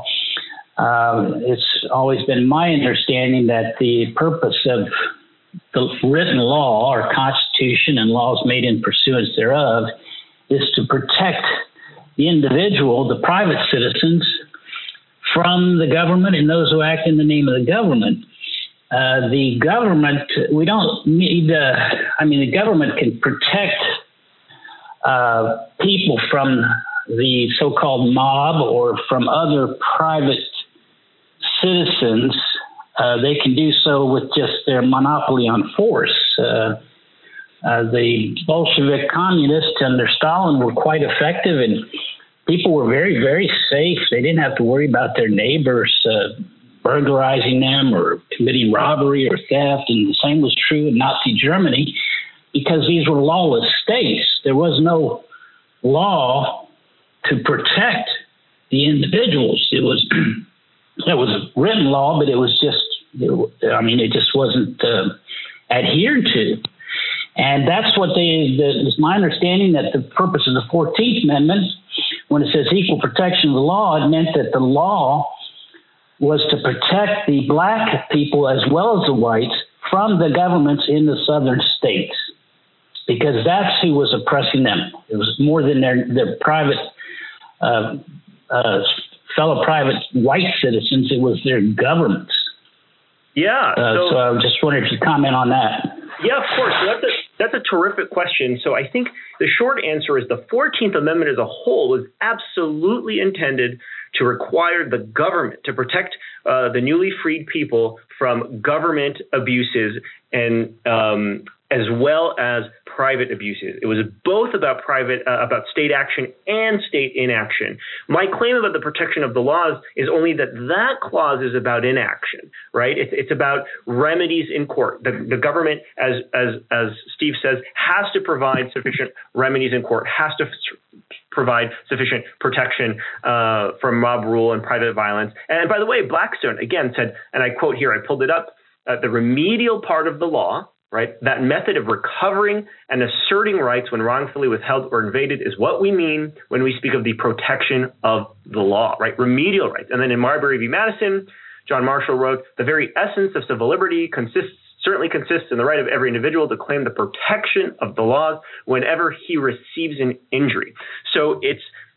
Um, it's always been my understanding that the purpose of the written law or Constitution and laws made in pursuance thereof is to protect the individual, the private citizens, from the government and those who act in the name of the government. Uh, the government, we don't need, uh, I mean, the government can protect uh, people from the so-called mob or from other private citizens. Uh, they can do so with just their monopoly on force. Uh, uh, the Bolshevik communists under Stalin were quite effective, and people were very, very safe. They didn't have to worry about their neighbors uh, burglarizing them or committing robbery or theft. And the same was true in Nazi Germany because these were lawless states. There was no law to protect the individuals. It was it was written law, but it was just, it, I mean, it just wasn't uh, adhered to. And that's what they, the, it's my understanding that the purpose of the fourteenth Amendment, when it says equal protection of the law, it meant that the law was to protect the black people as well as the whites from the governments in the southern states, because that's who was oppressing them. It was more than their, their private, uh, uh, fellow private white citizens. It was their governments. Yeah. Uh, so, so I was just wondering if you comment on that. Yeah, of course. So that's a, that's a terrific question. So I think the short answer is the fourteenth Amendment as a whole was absolutely intended to require the government to protect uh, the newly freed people from government abuses and um, as well as private abuses. It was both about private, uh, about state action and state inaction. My claim about the protection of the laws is only that that clause is about inaction, right? It's, it's about remedies in court. The, the government, as, as, as Steve says, has to provide sufficient remedies in court, has to f- provide sufficient protection uh, from mob rule and private violence. And by the way, Blackstone, again, said, and I quote here, I pulled it up, uh, the remedial part of the law, right? That method of recovering and asserting rights when wrongfully withheld or invaded is what we mean when we speak of the protection of the law, right? Remedial rights. And then in Marbury v. Madison, John Marshall wrote, the very essence of civil liberty consists certainly consists in the right of every individual to claim the protection of the laws whenever he receives an injury. So it's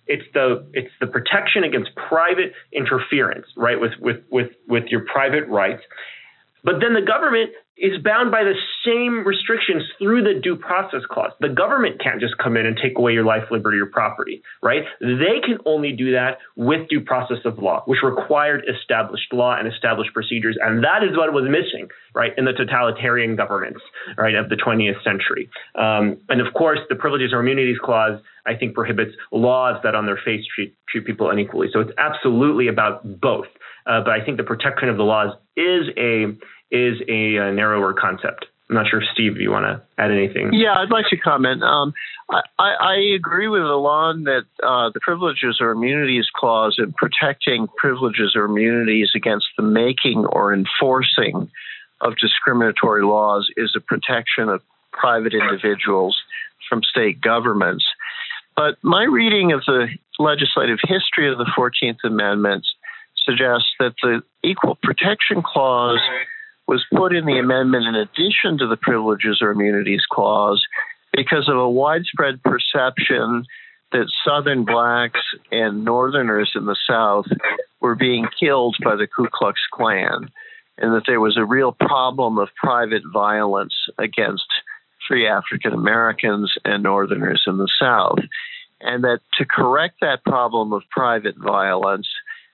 It's the it's the protection against private interference, right, with with with with your private rights. But then the government is bound by the same restrictions through the due process clause. The government can't just come in and take away your life, liberty, or property, right? They can only do that with due process of law, which required established law and established procedures. And that is what was missing, right, in the totalitarian governments, right, of the twentieth century. Um, and of course, the Privileges or Immunities Clause, I think, prohibits laws that on their face treat, treat people unequally. So it's absolutely about both. Uh, but I think the protection of the laws is a is a, a narrower concept. I'm not sure, Steve, if you want to add anything. Yeah, I'd like to comment. Um, I, I agree with Alon that uh, the Privileges or Immunities Clause in protecting privileges or immunities against the making or enforcing of discriminatory laws is a protection of private individuals from state governments. But my reading of the legislative history of the fourteenth Amendment suggests that the Equal Protection Clause was put in the amendment in addition to the Privileges or Immunities Clause because of a widespread perception that Southern blacks and Northerners in the South were being killed by the Ku Klux Klan, and that there was a real problem of private violence against free African Americans and Northerners in the South. And that to correct that problem of private violence,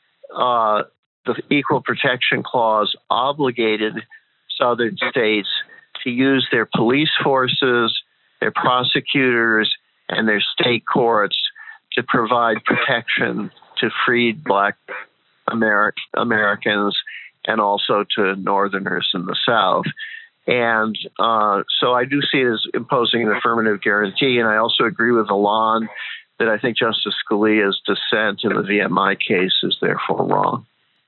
uh, the Equal Protection Clause obligated Southern states to use their police forces, their prosecutors, and their state courts to provide protection to freed Black Ameri- Americans and also to Northerners in the South. And uh, so I do see it as imposing an affirmative guarantee. And I also agree with Alon that I think Justice Scalia's dissent in the V M I case is therefore wrong.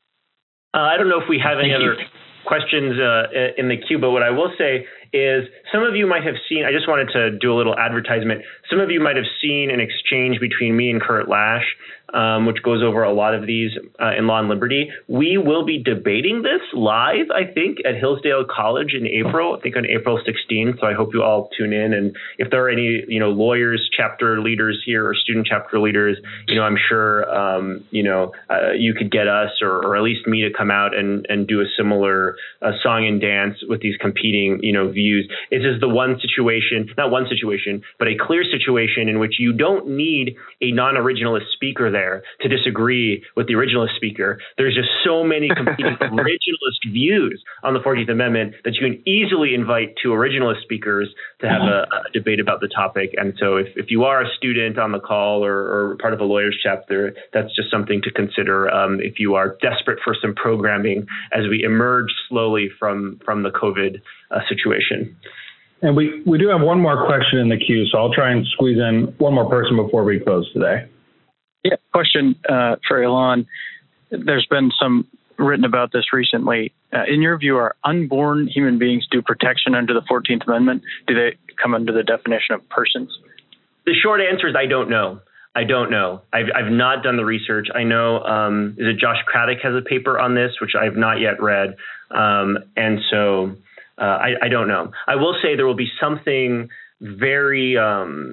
Uh, I don't know if we have any Thank other you. questions uh, in the queue, but what I will say is some of you might have seen, I just wanted to do a little advertisement. Some of you might have seen an exchange between me and Kurt Lash, um, which goes over a lot of these uh, in Law and Liberty. We will be debating this live, I think, at Hillsdale College in April, I think on April sixteenth. So I hope you all tune in. And if there are any, you know, lawyers, chapter leaders here or student chapter leaders, you know, I'm sure, um, you know, uh, you could get us or, or at least me to come out and, and do a similar uh, song and dance with these competing, you know, views. It's just the one situation, not one situation, but a clear situation in which you don't need a non-originalist speaker there to disagree with the originalist speaker. There's just so many competing originalist views on the fourteenth Amendment that you can easily invite two originalist speakers to have a, a debate about the topic. And so if, if you are a student on the call or, or part of a lawyer's chapter, that's just something to consider um, if you are desperate for some programming as we emerge slowly from, from the COVID uh, situation. And we, we do have one more question in the queue, so I'll try and squeeze in one more person before we close today. Yeah, question uh, for Alon. There's been some written about this recently. Uh, in your view, are unborn human beings due protection under the fourteenth Amendment? Do they come under the definition of persons? The short answer is I don't know. I don't know. I've, I've not done the research. I know, um, is it Josh Craddock has a paper on this, which I have not yet read. Um, and so uh, I, I don't know. I will say there will be something very, um,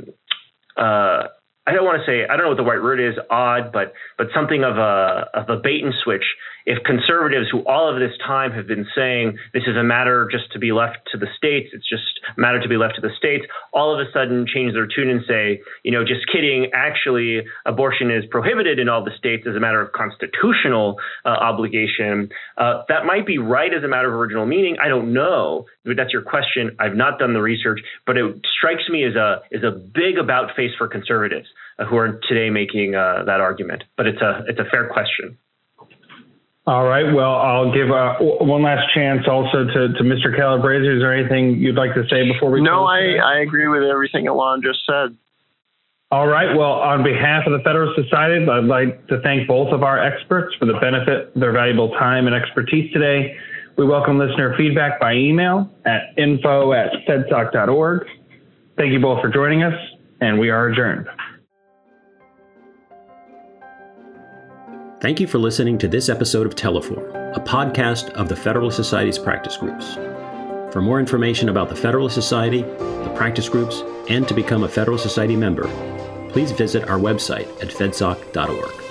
uh, I don't want to say, I don't know what the right word is, odd, but but something of a of a bait and switch. If conservatives who all of this time have been saying this is a matter just to be left to the states, it's just a matter to be left to the states, all of a sudden change their tune and say, you know, just kidding, actually abortion is prohibited in all the states as a matter of constitutional uh, obligation. Uh, that might be right as a matter of original meaning. I don't know. But that's your question. I've not done the research, but it strikes me as a is a big about face for conservatives uh, who are today making uh, that argument. But it's a it's a fair question. All right. Well, I'll give uh, one last chance also to, to Mister Calabrese. Is there anything you'd like to say before we No, close I, today? I agree with everything Alon just said. All right. Well, on behalf of the Federalist Society, I'd like to thank both of our experts for the benefit of their valuable time and expertise today. We welcome listener feedback by email at info at fedsoc dot org. Thank you both for joining us, and we are adjourned. Thank you for listening to this episode of Teleforum, a podcast of the Federalist Society's practice groups. For more information about the Federalist Society, the practice groups, and to become a Federalist Society member, please visit our website at fedsoc dot org.